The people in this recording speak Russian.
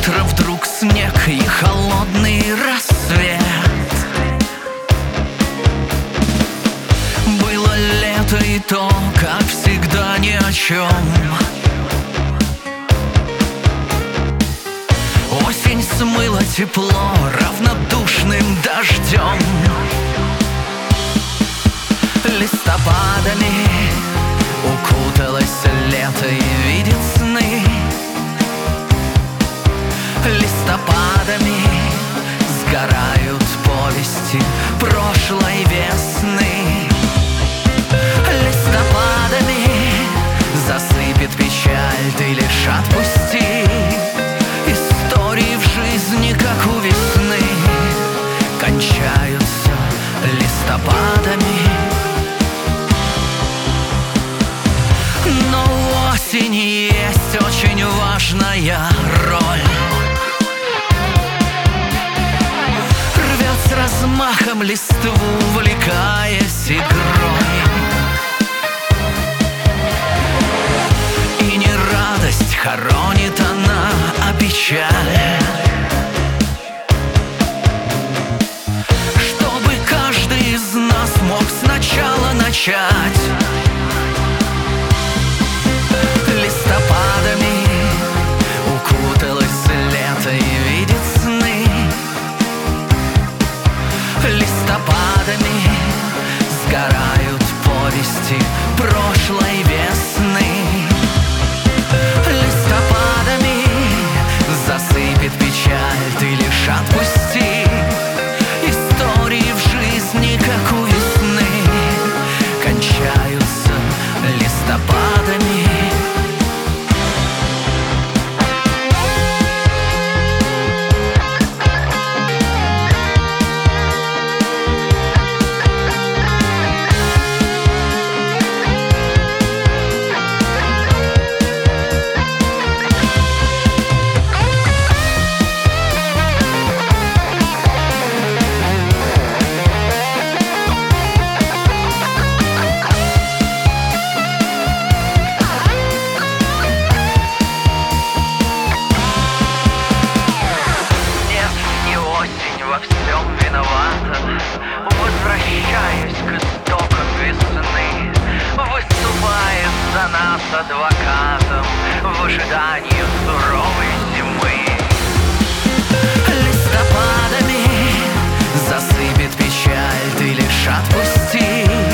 утро вдруг снег и холодный рассвет. Было лето и то, как всегда, ни о чем. Осень смыла тепло равнодушным дождем. Листопадами укуталось лето и видит сны. Листопадами сгорают повести прошлой весны. Листопадами засыпет печаль, ты лишь отпусти. Истории в жизни, как у весны, кончаются листопадами. Но у осени есть очень важная роль. Рвет с размахом листву, увлекаясь игрой. И не радость хоронит она, а печаль. Чтобы каждый из нас мог сначала начать. Листопадами укуталось лето и видит сны. Листопадами сгорают повести прошлой весны. Листопадами засыпет печаль, ты лишь отпусти. Истории в жизни, как у весны, кончаются листопадами. Во всем виновата, возвращаясь к истокам весны, выступает за нас адвокатом в ожидании суровой зимы. Листопадами засыпет печаль, ты лишь отпусти.